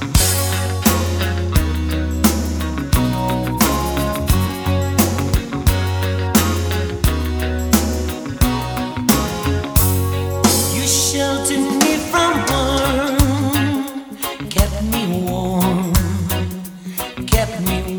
You sheltered me from harm, kept me warm, kept me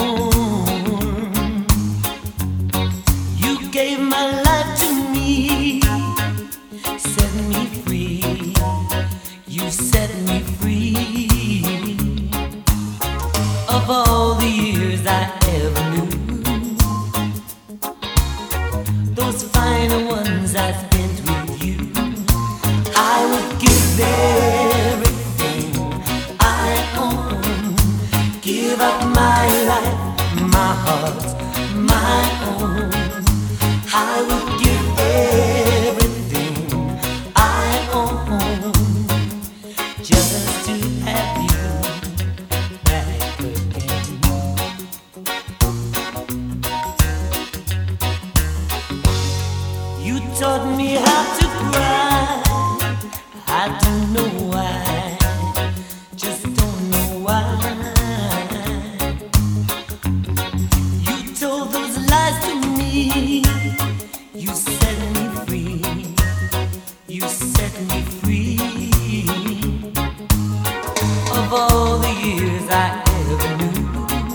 warm. You gave my life to me, set me free. You set me free of all the years I ever knew. Those final ones I spent with you. I would give everything I own, give up my life, my heart, my own. I would give everything I own just to have you back again. You taught me how to cry. I don't know why, just don't know why. You told those lies to me. You set me free. You set me free of all the years I ever knew.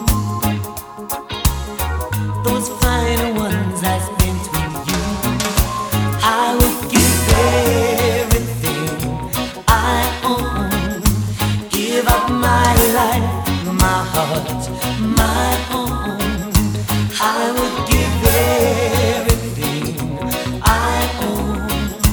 Those final ones I spent with you. I would give everything I own, give up my life, my heart, my own. I would give everything I own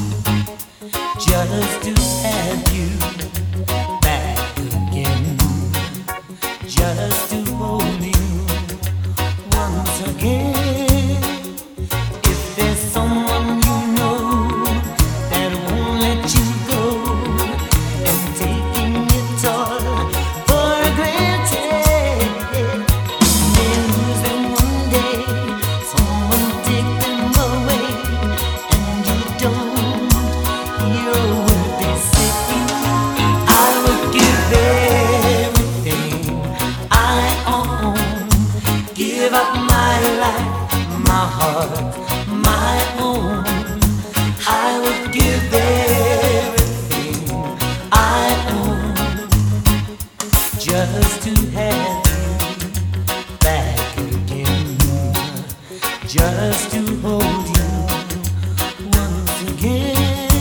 just to have you back again, just to hold you once again. If there's someone you know that won't let you go and taking it all for granted, they lose them one day, someone take them away, and you don't hear a word they say. I would give everything I own, give up my life, my heart, my own. I would give everything I own just to have you back again, just to hold you once again.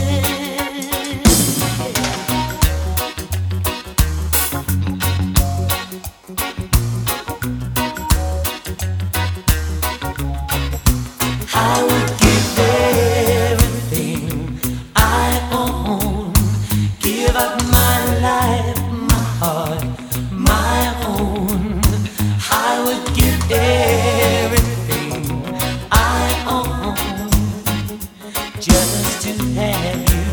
I would give everything I own, give up my life, my heart, my own. I would give everything I own just to have you